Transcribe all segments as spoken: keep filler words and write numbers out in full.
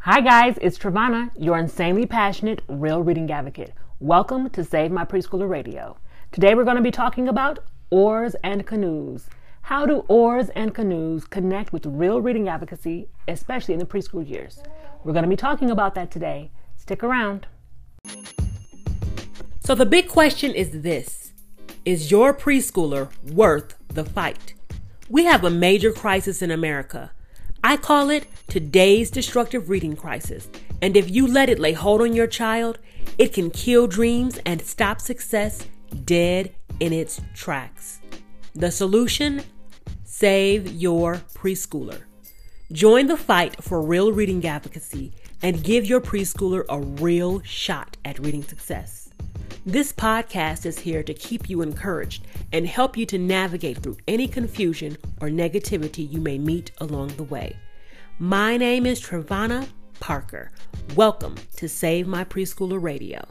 Hi guys, it's Travana, your insanely passionate, real reading advocate. Welcome to Save My Preschooler Radio. Today we're going to be talking about oars and canoes. How do oars and canoes connect with real reading advocacy, especially in the preschool years? We're going to be talking about that today. Stick around. So the big question is this: is your preschooler worth the fight? We have a major crisis in America. I call it today's destructive reading crisis. And if you let it lay hold on your child, it can kill dreams and stop success dead in its tracks. The solution? Save your preschooler. Join the fight for real reading advocacy and give your preschooler a real shot at reading success. This podcast is here to keep you encouraged and help you to navigate through any confusion or negativity you may meet along the way. My name is Travana Parker. Welcome to Save My Preschooler Radio.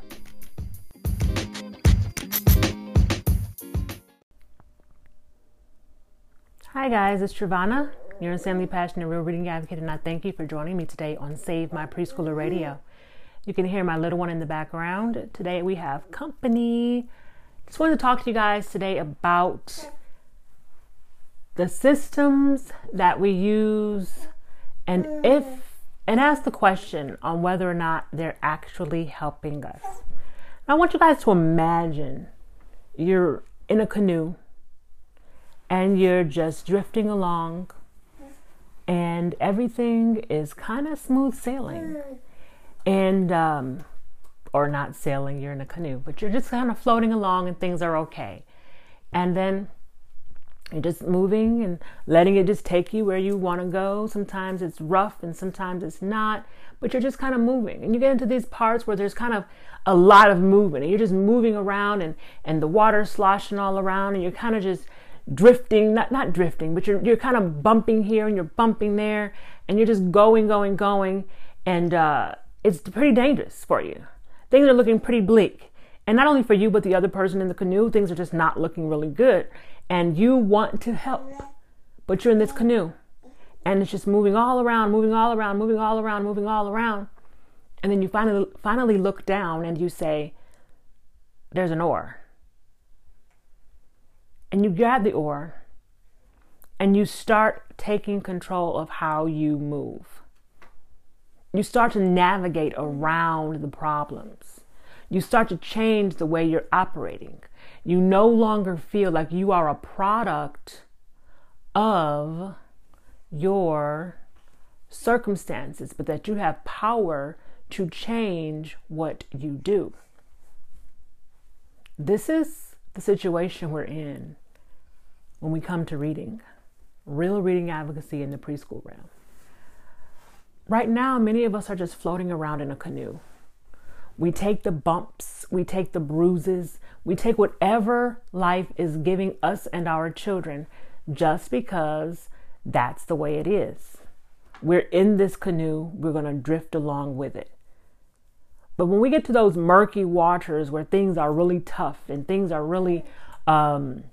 Hi guys, it's Travana, your insanely passionate real reading advocate, and I thank you for joining me today on Save My Preschooler Radio. You can hear my little one in the background. Today we have company. Just wanted to talk to you guys today about the systems that we use and if and ask the question on whether or not they're actually helping us. Now, I want you guys to imagine you're in a canoe and you're just drifting along and everything is kind of smooth sailing. And, um, or not sailing, you're in a canoe, but you're just kind of floating along and things are okay. And then you're just moving and letting it just take you where you want to go. Sometimes it's rough and sometimes it's not, but you're just kind of moving. And you get into these parts where there's kind of a lot of movement and you're just moving around and, and the water's sloshing all around and you're kind of just drifting, not, not drifting, but you're, you're kind of bumping here and you're bumping there and you're just going, going, going. And, uh, it's pretty dangerous for you. Things are looking pretty bleak. And not only for you, but the other person in the canoe, things are just not looking really good. And you want to help, but you're in this canoe and it's just moving all around, moving all around, moving all around, moving all around. And then you finally, finally look down and you say, there's an oar. And you grab the oar and you start taking control of how you move. You start to navigate around the problems. You start to change the way you're operating. You no longer feel like you are a product of your circumstances, but that you have power to change what you do. This is the situation we're in when we come to reading, real reading advocacy in the preschool realm. Right now, many of us are just floating around in a canoe. We take the bumps, we take the bruises, we take whatever life is giving us and our children just because that's the way it is. We're in this canoe, we're going to drift along with it. But when we get to those murky waters where things are really tough and things are really, um,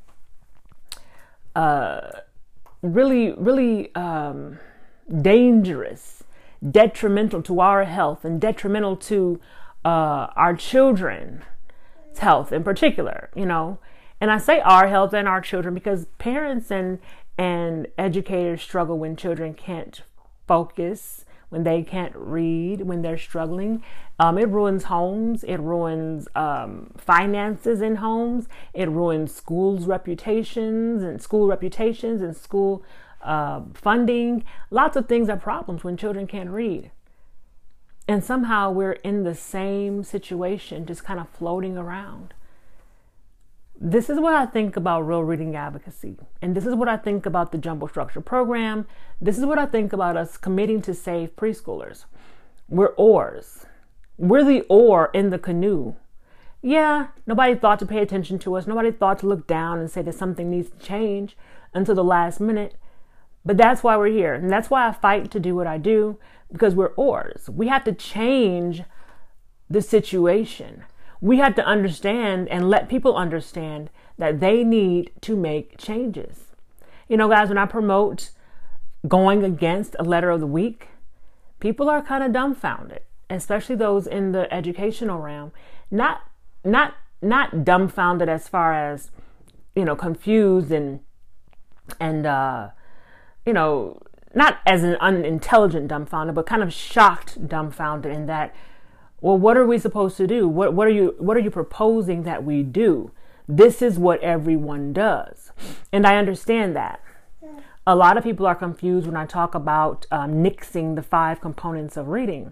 uh, really, really um, dangerous, detrimental to our health and detrimental to uh, our children's health in particular, you know. And I say our health and our children because parents and and educators struggle when children can't focus, when they can't read, when they're struggling. Um, it ruins homes. It ruins um, finances in homes. It ruins schools' reputations and school reputations and school Uh, funding. Lots of things are problems when children can't read. And somehow we're in the same situation, just kind of floating around. This is what I think about real reading advocacy. And this is what I think about the Jumbo Structure program. This is what I think about us committing to save preschoolers. We're oars. We're the oar in the canoe. Yeah, nobody thought to pay attention to us. Nobody thought to look down and say that something needs to change until the last minute. But that's why we're here. And that's why I fight to do what I do, because we're oars. We have to change the situation. We have to understand and let people understand that they need to make changes. You know, guys, when I promote going against a letter of the week, people are kind of dumbfounded, especially those in the educational realm. Not, not, not dumbfounded as far as, you know, confused and, and, uh, you know, not as an unintelligent dumbfounded, but kind of shocked dumbfounded in that, well, what are we supposed to do? What, what are you, what are you proposing that we do? This is what everyone does. And I understand that. A lot of people are confused when I talk about um, nixing the five components of reading.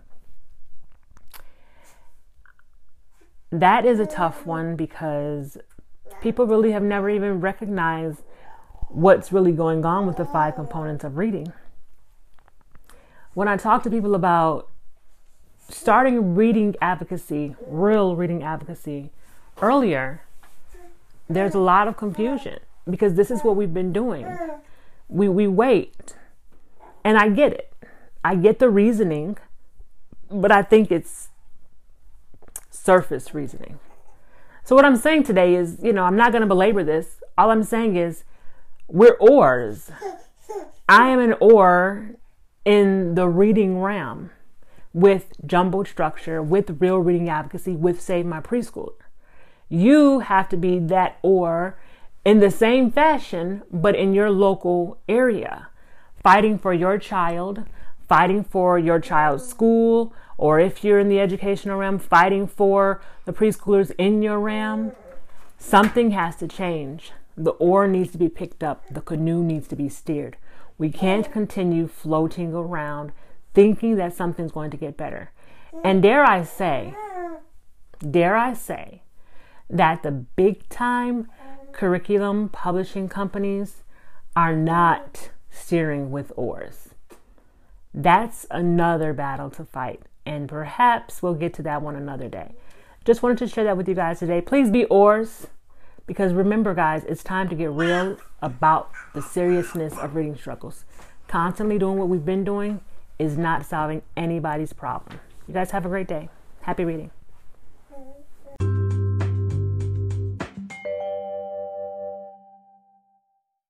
That is a tough one because people really have never even recognized what's really going on with the five components of reading. When I talk to people about starting reading advocacy, real reading advocacy earlier, there's a lot of confusion because this is what we've been doing. We we wait. And I get it. I get the reasoning, but I think it's surface reasoning. So what I'm saying today is, you know, I'm not going to belabor this. All I'm saying is we're oars. I am an oar in the reading realm with jumbled structure, with real reading advocacy, with Save My Preschool. You have to be that oar in the same fashion, but in your local area, fighting for your child, fighting for your child's school, or if you're in the educational realm, fighting for the preschoolers in your realm. Something has to change. The oar needs to be picked up. The canoe needs to be steered. We can't continue floating around thinking that something's going to get better. And dare I say, dare I say that the big time curriculum publishing companies are not steering with oars. That's another battle to fight. And perhaps we'll get to that one another day. Just wanted to share that with you guys today. Please be oars. Because remember, guys, it's time to get real about the seriousness of reading struggles. Constantly doing what we've been doing is not solving anybody's problem. You guys have a great day. Happy reading.